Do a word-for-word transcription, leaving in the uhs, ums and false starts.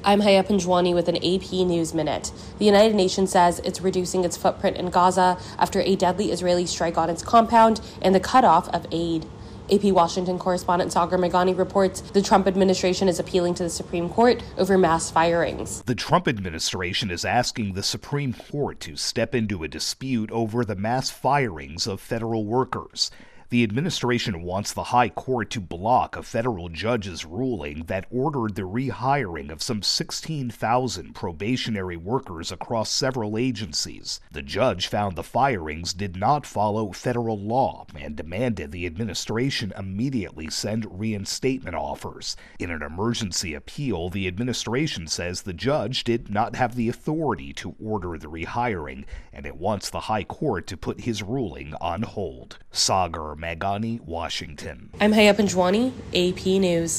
I'm Haya Panjwani with an A P News Minute. The United Nations says it's reducing its footprint in Gaza after a deadly Israeli strike on its compound and the cutoff of aid. A P Washington correspondent Sagar Meghani reports the Trump administration is appealing to the Supreme Court over mass firings. The Trump administration is asking the Supreme Court to step into a dispute over the mass firings of federal workers. The administration wants the High Court to block a federal judge's ruling that ordered the rehiring of some sixteen thousand probationary workers across several agencies. The judge found the firings did not follow federal law and demanded the administration immediately send reinstatement offers. In an emergency appeal, the administration says the judge did not have the authority to order the rehiring, and it wants the High Court to put his ruling on hold. Sagar Meghani, Washington. I'm Haya Panjwani, A P News.